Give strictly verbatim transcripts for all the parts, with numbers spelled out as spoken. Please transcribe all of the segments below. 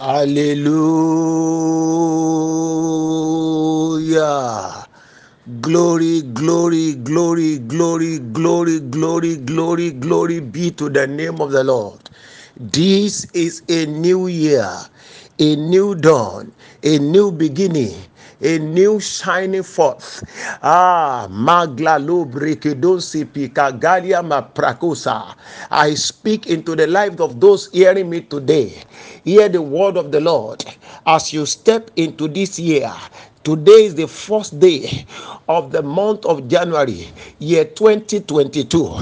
Hallelujah. Glory, glory, glory, glory, glory, glory, glory, glory be to the name of the Lord. This is a new year, a new dawn, a new beginning, a new shining forth. Ah, magla lo brekedonsi pikagalia maprakosa. I speak into the life of those hearing me today. Hear the word of the Lord as you step into this year. Today is the first day of the month of January, year twenty twenty-two.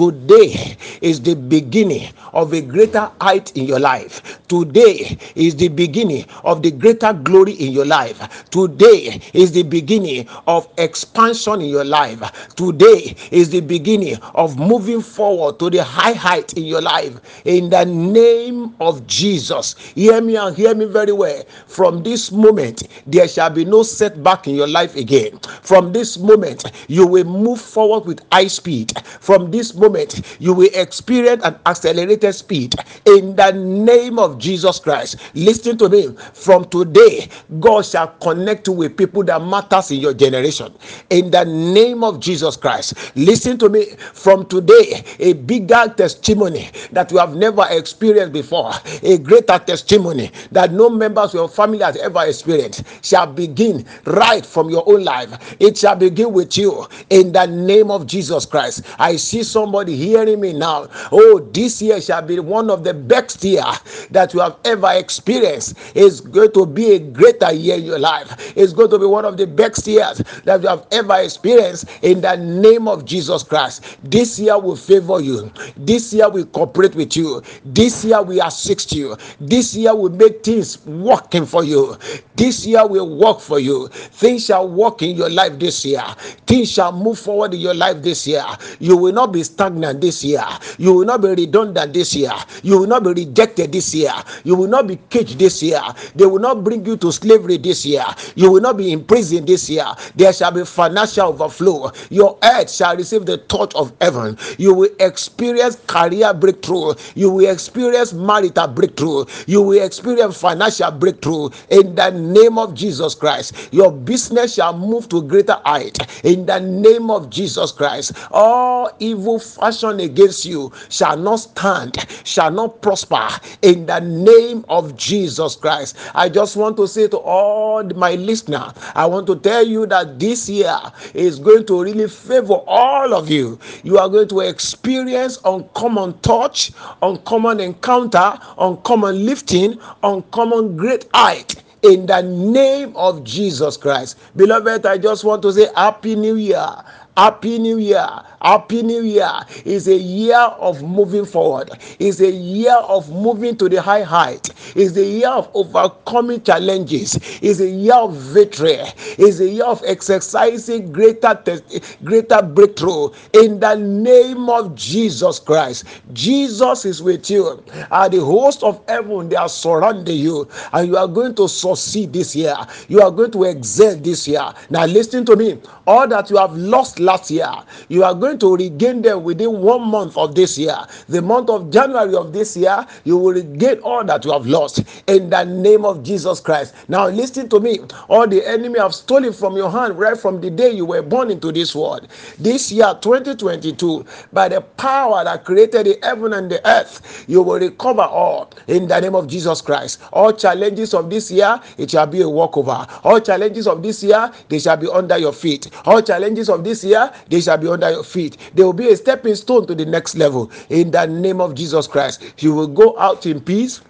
Today is the beginning of a greater height in your life. Today is the beginning of the greater glory in your life. Today is the beginning of expansion in your life. Today is the beginning of moving forward to the high height in your life. In the name of Jesus, hear me and hear me very well. From this moment, there shall be no setback in your life again. From this moment, you will move forward with high speed. From this moment, you will experience an accelerated speed in the name of Jesus Christ. Listen to me. From today, God shall connect you with people that matters in your generation. In the name of Jesus Christ. Listen to me. From today, a bigger testimony that you have never experienced before, a greater testimony that no members of your family has ever experienced, shall begin right from your own life. It shall begin with you in the name of Jesus Christ. I see somebody hearing me now. Oh, this year shall be one of the best year that you have ever experienced. It's going to be a greater year in your life. It's going to be one of the best years that you have ever experienced in the name of Jesus Christ. This year will favor you. This year will cooperate with you. This year will assist you. This year will make things working for you. This year will work for you. Things shall work in your life this year. Things shall move forward in your life this year. You will not be stagnant this year. You will not be redundant this year. You will not be rejected this year. You will not be caged this year. They will not bring you to slavery this year. You will not be imprisoned this year. There shall be financial overflow. Your head shall receive the touch of heaven. You will experience career breakthrough. You will experience marital breakthrough. You will experience financial breakthrough in the name of Jesus Christ. Your business shall move to greater height in the name of Jesus Christ. All evil fashion against you shall not stand, shall not prosper in the name of Jesus Christ. I just want to say to all my listeners, I want to tell you that this year is going to really favor all of you. You are going to experience uncommon touch, uncommon encounter, uncommon lifting, uncommon great height in the name of Jesus Christ. Beloved, I just want to say Happy New Year. Happy New Year. Happy New Year is a year of moving forward. It's a year of moving to the high height. It's a year of overcoming challenges. It's a year of victory. It's a year of exercising greater, greater breakthrough in the name of Jesus Christ. Jesus is with you. And the host of heaven, they are surrounding you. And you are going to succeed this year. You are going to excel this year. Now listen to me. All that you have lost last year, you are going to regain them within one month of this year. The month of January of this year, you will regain all that you have lost in the name of Jesus Christ. Now listen to me. All the enemy have stolen from your hand right from the day you were born into this world. This year twenty twenty-two, by the power that created the heaven and the earth, you will recover all in the name of Jesus Christ. All challenges of this year, it shall be a walkover. All challenges of this year, they shall be under your feet. All challenges of this year, they shall be under your feet. They will be a stepping stone to the next level in the name of Jesus Christ. You will go out in peace.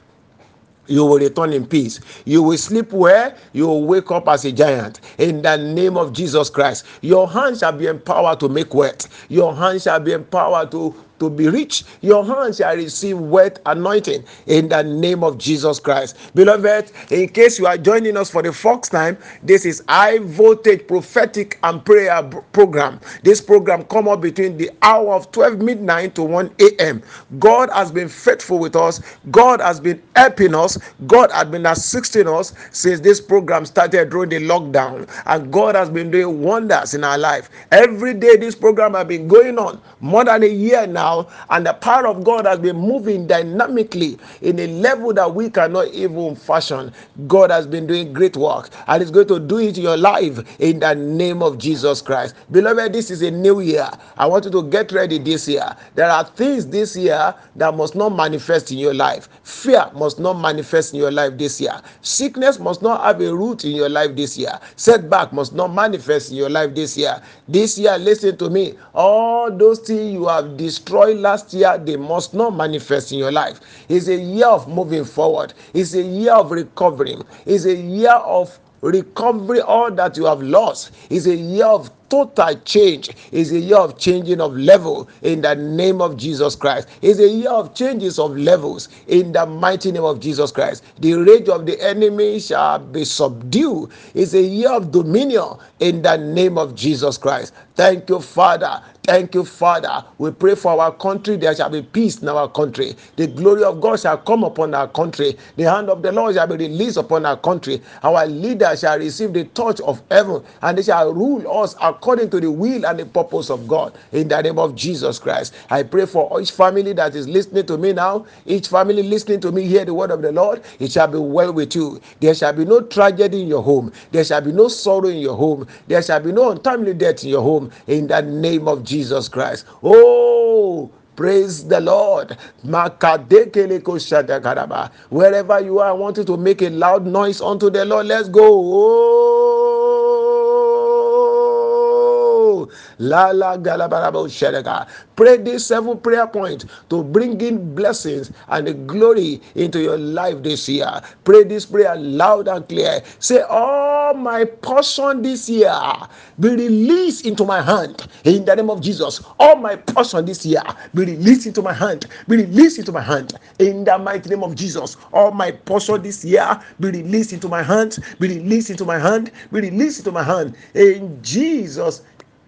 You will return in peace. You will sleep well. You will wake up as a giant in the name of Jesus Christ. Your hand shall be empowered to make wealth. Your hand shall be empowered to to be rich. Your hands shall receive wealth anointing in the name of Jesus Christ. Beloved, in case you are joining us for the first time, this is high voltage prophetic and prayer program. This program come up between the hour of twelve midnight to one a.m. God has been faithful with us. God has been helping us. God has been assisting us since this program started during the lockdown, and God has been doing wonders in our life. Every day this program has been going on more than a year now. now, and the power of God has been moving dynamically in a level that we cannot even fashion. God has been doing great work, and is going to do it in your life in the name of Jesus Christ. Beloved, this is a new year. I want you to get ready this year. There are things this year that must not manifest in your life. Fear must not manifest in your life this year. Sickness must not have a root in your life this year. Setback must not manifest in your life this year. This year, listen to me. All those things you have destroyed last year, they must not manifest in your life. It's a year of moving forward. It's a year of recovering. It's a year of recovery. All that you have lost is a year of total change. Is a year of changing of level in the name of Jesus Christ. Is a year of changes of levels in the mighty name of Jesus Christ. The rage of the enemy shall be subdued. Is a year of dominion in the name of Jesus Christ. Thank you, Father. Thank you, Father. We pray for our country. There shall be peace in our country. The glory of God shall come upon our country. The hand of the Lord shall be released upon our country. Our leaders shall receive the touch of heaven, and they shall rule us according to the will and the purpose of God. In the name of Jesus Christ, I pray for each family that is listening to me now. Each family listening to me, hear the word of the Lord. It shall be well with you. There shall be no tragedy in your home. There shall be no sorrow in your home. There shall be no untimely death in your home. In the name of Jesus Christ. Oh, praise the Lord. Wherever you are, I want you to make a loud noise unto the Lord. Let's go. Oh, La la galabarabo shedega. Pray this seven prayer point to bring in blessings and the glory into your life this year. Pray this prayer loud and clear. Say, all my portion this year be released into my hand in the name of Jesus. All my portion this year be released into my hand. Be released into my hand in the mighty name of Jesus. All my portion this year be released into my hand. Be released into my hand. Be released into my hand in Jesus'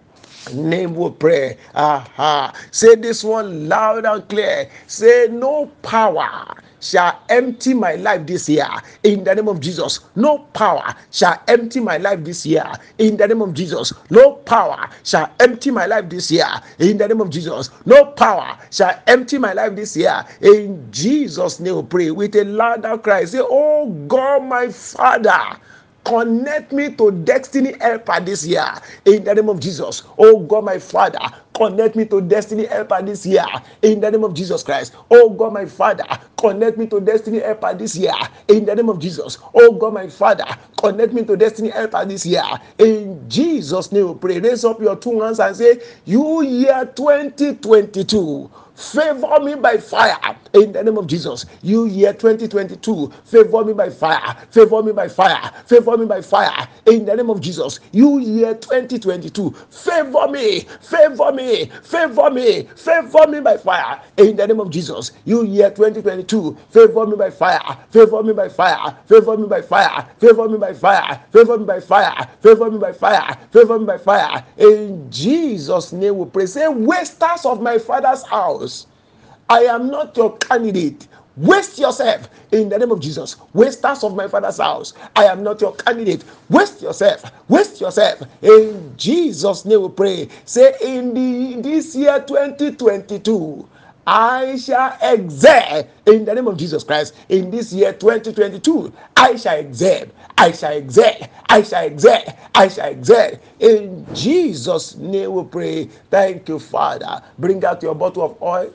name we pray. Aha. Say this one loud and clear. Say, no power shall empty my life this year in the name of Jesus. No power shall empty my life this year in the name of Jesus. No power shall empty my life this year in the name of Jesus. No power shall empty my life this year in Jesus' name we pray with a louder cry. Say, oh God, my Father, connect me to destiny helper this year in the name of Jesus. Oh God, my Father, connect me to destiny helper this year in the name of Jesus Christ. Oh God, my Father, connect me to destiny helper this year in the name of Jesus. Oh God, my Father, connect me to destiny helper this year in Jesus' name we pray. Raise up your two hands and say, you year twenty twenty-two, favor me by fire in the name of Jesus. You year twenty twenty-two, favor me by fire, favor me by fire, favor me by fire in the name of Jesus. You year twenty twenty-two, favor me, favor me, favor me, favor me by fire in the name of Jesus. You year twenty twenty-two, favor me by fire, favor me by fire, favor me by fire, favor me by fire, favor me by fire, favor me by fire, favor me by fire in Jesus' name we pray. Say, wasters of my father's house, I am not your candidate. Waste yourself in the name of Jesus. Wasters of my father's house, I am not your candidate. Waste yourself. Waste yourself. In Jesus' name we pray. Say, in the this year twenty twenty-two, I shall excel in the name of Jesus Christ. In this year twenty twenty-two, I shall excel. I shall excel. I shall excel. I shall excel. In Jesus' name we pray. Thank you, Father. Bring out your bottle of oil.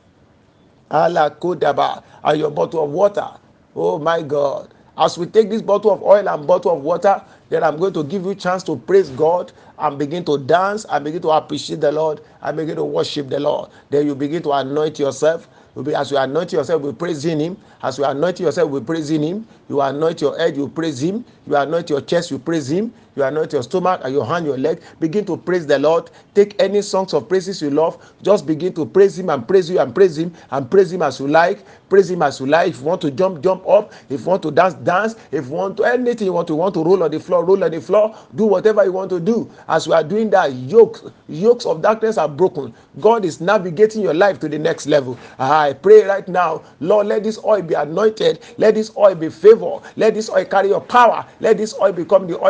Allah Kodaba, and your bottle of water. Oh my God. As we take this bottle of oil and bottle of water, then I'm going to give you a chance to praise God and begin to dance and begin to appreciate the Lord and begin to worship the Lord. Then you begin to anoint yourself. As you anoint yourself, we're praising Him. As you anoint yourself, we're praising Him. You anoint your head, you praise Him. You anoint your chest, you praise Him. You anoint your stomach and your hand, your leg. Begin to praise the Lord. Take any songs of praises you love. Just begin to praise Him and praise you and praise Him and praise Him as you like. Praise Him as you like. If you want to jump, jump up. If you want to dance, dance. If you want to anything you want to, you want to roll on the floor, roll on the floor. Do whatever you want to do. As we are doing that, yokes, yokes of darkness are broken. God is navigating your life to the next level. I pray right now, Lord, let this oil be anointed. Let this oil be favored. Let this oil carry your power. Let this oil become the oil of deliverance.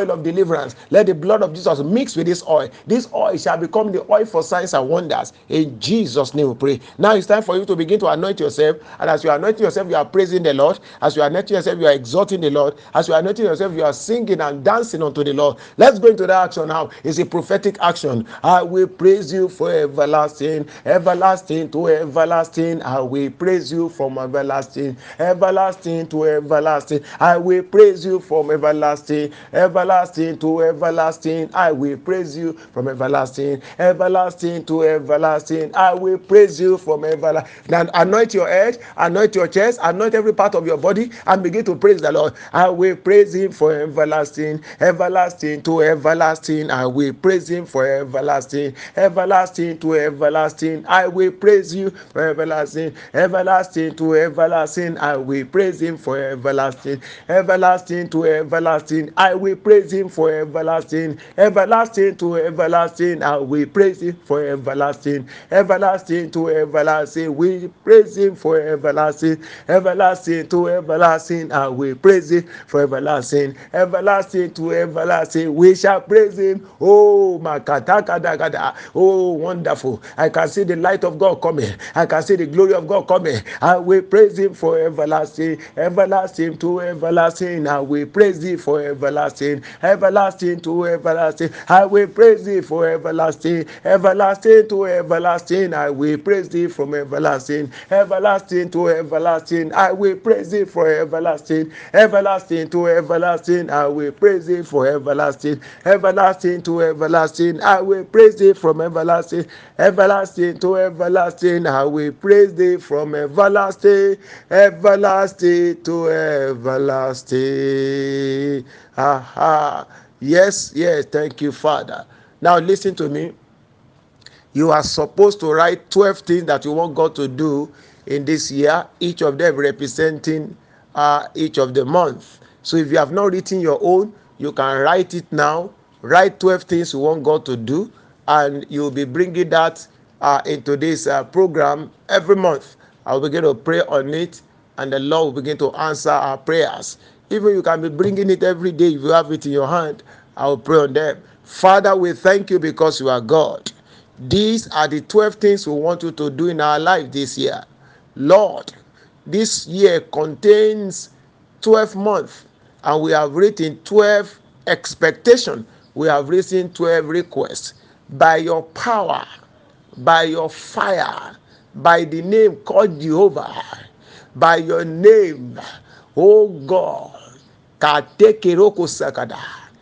deliverance. Let the blood of Jesus mix with this oil. This oil shall become the oil for signs and wonders. In Jesus' name we pray. Now it's time for you to begin to anoint yourself. And as you are anointing yourself, you are praising the Lord. As you are anointing yourself, you are exalting the Lord. As you are anointing yourself, you are singing and dancing unto the Lord. Let's go into that action now. It's a prophetic action. I will praise you for everlasting, everlasting to everlasting. I will praise you from everlasting, everlasting to everlasting. I will praise you from everlasting, everlasting to everlasting. I will praise you from everlasting, everlasting to everlasting. I will praise you from everlasting. Now anoint your head, anoint your chest, anoint every part of your body, and begin to praise the Lord. I will praise him for everlasting, everlasting to everlasting. I will praise him for everlasting, everlasting to everlasting. I will praise you for everlasting, everlasting to everlasting. I will praise him for everlasting, everlasting to everlasting. I will praise him for everlasting, everlasting to everlasting. I will praise him for everlasting, everlasting to everlasting. We praise him for everlasting, everlasting to everlasting. I will praise him for everlasting, everlasting to everlasting. We shall praise him. Oh, makatakadagada. Oh, wonderful. I can see the light of God coming. I can see the glory of God coming. I will praise him for everlasting, everlasting to everlasting. I will praise him for everlasting, everlasting to everlasting. I will praise thee for everlasting, everlasting to everlasting. I will praise thee from everlasting, everlasting to everlasting. I will praise thee for everlasting, everlasting to everlasting. I will praise thee for everlasting, everlasting to everlasting. I will praise thee from everlasting, everlasting to everlasting. I will praise thee from everlasting, everlasting to everlasting. Aha. Yes, yes, thank you, Father. Now listen to me. You are supposed to write twelve things that you want God to do in this year, each of them representing uh, each of the months. So if you have not written your own, you can write it now. Write twelve things you want God to do, and you'll be bringing that uh, into this uh, program every month. I'll begin to pray on it, and the Lord will begin to answer our prayers. Even you can be bringing it every day if you have it in your hand. I will pray on them. Father, we thank you because you are God. These are the twelve things we want you to do in our life this year. Lord, this year contains twelve months, and we have written twelve expectations. We have written twelve requests. By your power, by your fire, by the name called Jehovah, by your name, oh God, Katekeroko Sakada,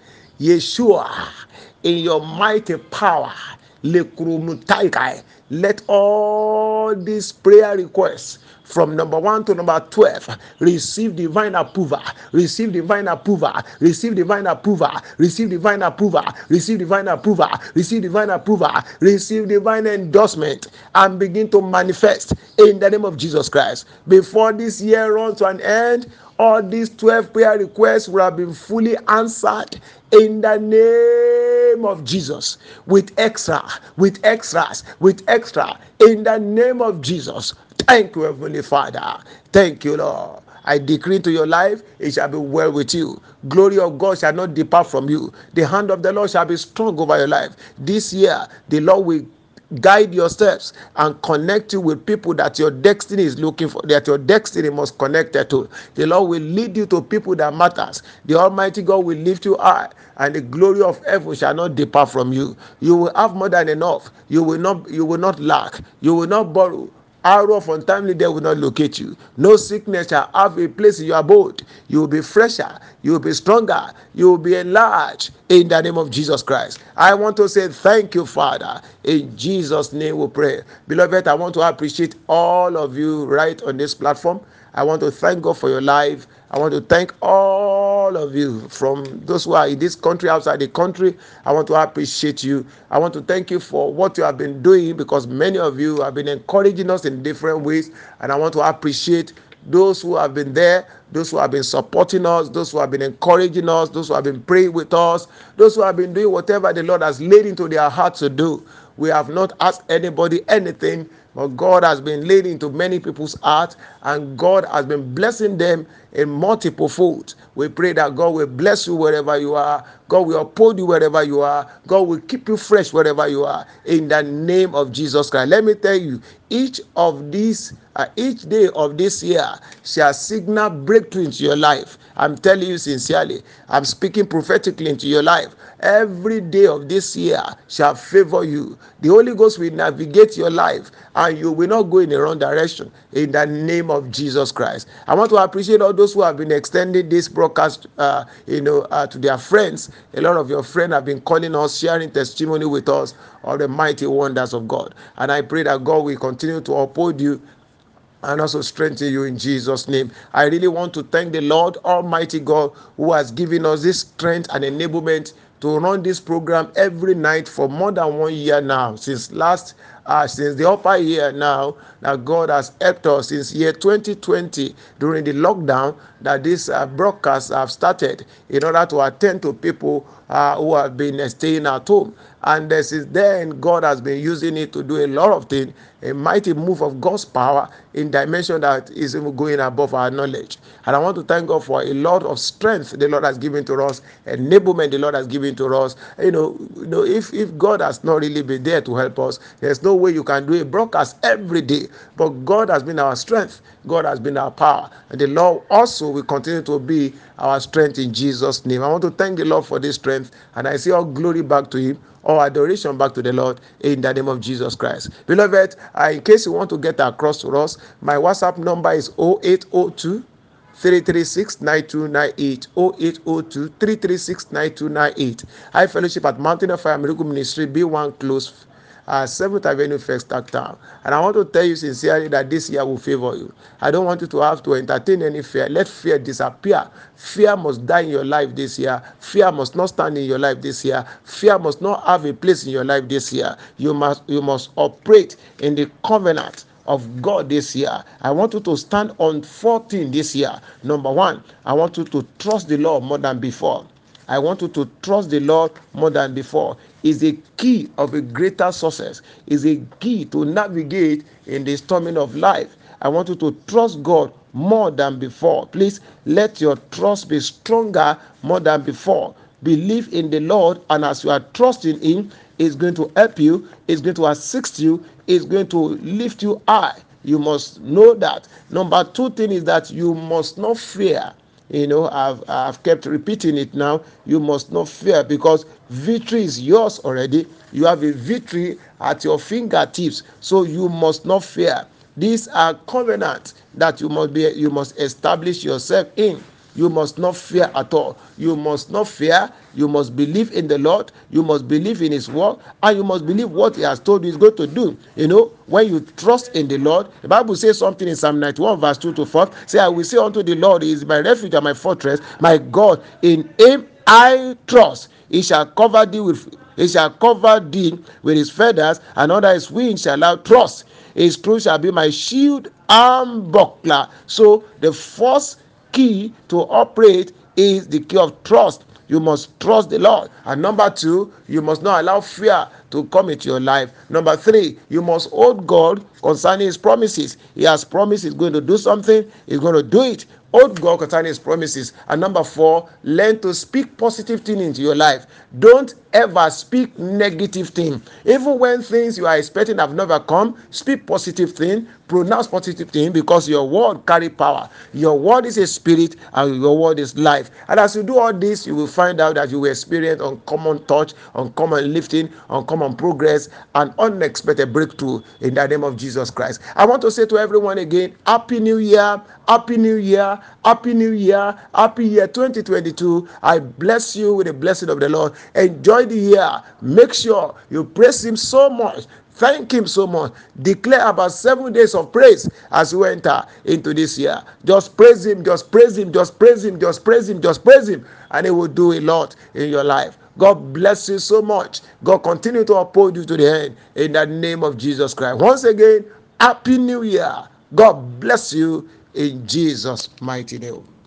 Yeshua, in your mighty power, Lekurumutaikai, let all these prayer requests from number one to number twelve receive divine approval, receive divine approval, receive divine approval, receive divine approval, receive divine approval, receive divine approval, receive divine endorsement, and begin to manifest in the name of Jesus Christ. Before this year runs to an end, all these twelve prayer requests will have been fully answered in the name of Jesus, with extra, with extras, with extra, in the name of Jesus. Thank you, Heavenly Father. Thank you, Lord. I decree to your life, it shall be well with you. Glory of God shall not depart from you. The hand of the Lord shall be strong over your life. This year, the Lord will guide your steps and connect you with people that your destiny is looking for, that your destiny must connect to. The Lord will lead you to people that matters. The Almighty God will lift you high, and the glory of heaven shall not depart from you. You will have more than enough. You will not, you will not lack. You will not borrow. Arrow of untimely death will not locate you. No sickness shall have a place in your abode. You will be fresher. You will be stronger. You will be enlarged in the name of Jesus Christ. I want to say thank you, Father. In Jesus' name we pray. Beloved, I want to appreciate all of you right on this platform. I want to thank God for your life. I want to thank all of you, from those who are in this country, outside the country. I want to appreciate you. I want to thank you for what you have been doing, because many of you have been encouraging us in different ways. And I want to appreciate those who have been there, those who have been supporting us, those who have been encouraging us, those who have been praying with us, those who have been doing whatever the Lord has laid into their hearts to do. We have not asked anybody anything, but God has been laid into many people's hearts, and God has been blessing them in multiple folds. We pray that God will bless you wherever you are. God will uphold you wherever you are. God will keep you fresh wherever you are. In the name of Jesus Christ. Let me tell you, each of these, uh, each day of this year shall signal breakthrough into your life. I'm telling you sincerely. I'm speaking prophetically into your life. Every day of this year shall favor you. The Holy Ghost will navigate your life, and you will not go in the wrong direction. In the name of Jesus Christ. I want to appreciate all those who have been extending this broadcast, uh, you know, uh, to their friends. A lot of your friends have been calling us, sharing testimony with us of the mighty wonders of God. And I pray that God will continue to uphold you and also strengthen you in Jesus' name. I really want to thank the Lord Almighty God, who has given us this strength and enablement to run this program every night for more than one year now. Since last, uh, since the upper year now, that God has helped us since year twenty twenty during the lockdown, that this uh, broadcast have started in order to attend to people uh, who have been uh, staying at home. And uh, since then, God has been using it to do a lot of things, a mighty move of God's power in dimension that is even going above our knowledge. And I want to thank God for a lot of strength the Lord has given to us, enablement the Lord has given to us. You know, you know, if, if God has not really been there to help us, there's no way you can do a broadcast every day. But God has been our strength. God has been our power. And the Lord also will continue to be our strength in Jesus' name. I want to thank the Lord for this strength, and I say all glory back to Him, all adoration back to the Lord in the name of Jesus Christ. Beloved, uh, in case you want to get across to us, my WhatsApp number is zero eight zero two, three three six, nine two nine eight, zero eight zero two, three three six, nine two nine eight. I fellowship at Mountain of Fire Miracle Ministry, B one Close, uh, seventh Avenue, First Town. And I want to tell you sincerely that this year will favor you. I don't want you to have to entertain any fear. Let fear disappear. Fear must die in your life this year. Fear must not stand in your life this year. Fear must not have a place in your life this year. You must, you must operate in the covenant of God this year. I want you to stand on fourteen this year. Number one, I want you to trust the Lord more than before. I want you to trust the Lord more than before. Is a key of a greater success. Is a key to navigate in the storming of life. I want you to trust God more than before. Please let your trust be stronger more than before. Believe in the Lord, and as you are trusting Him, it's going to help you, it's going to assist you, it's going to lift you high. You must know that. Number two thing is that you must not fear. You know, I've, I've kept repeating it now. You must not fear, because victory is yours already. You have a victory at your fingertips. So you must not fear. These are covenants that you must be, you must establish yourself in. You must not fear at all. You must not fear. You must believe in the Lord. You must believe in His word, and you must believe what He has told you He's going to do. You know, when you trust in the Lord, the Bible says something in Psalm ninety-one, verse two to four. Say, I will say unto the Lord, He is my refuge and my fortress, my God. In Him I trust. He shall cover thee with He shall cover thee with His feathers, and under His wings shall thou trust. His truth shall be my shield and buckler. So the first key to operate is the key of trust. You must trust the Lord. And number two, you must not allow fear to come into your life. Number three, you must hold God concerning His promises. He has promised He's going to do something. He's going to do it. Hold God concerning His promises. And number four, learn to speak positive things into your life. Don't ever speak negative things. Even when things you are expecting have never come, speak positive things, pronounce positive things, because your word carry power. Your word is a spirit, and your word is life. And as you do all this, you will find out that you will experience uncommon touch, uncommon lifting, uncommon progress, and unexpected breakthrough in the name of Jesus Christ. I want to say to everyone again, Happy New Year, Happy New Year, Happy New Year, Happy Year twenty twenty-two. I bless you with the blessing of the Lord. Enjoy the year. Make sure you praise Him so much. Thank Him so much. Declare about seven days of praise as you enter into this year. Just praise Him, just praise Him, just praise Him, just praise Him, just praise Him, and He will do a lot in your life. God bless you so much. God continue to uphold you to the end in the name of Jesus Christ. Once again, Happy New Year. God bless you in Jesus' mighty name.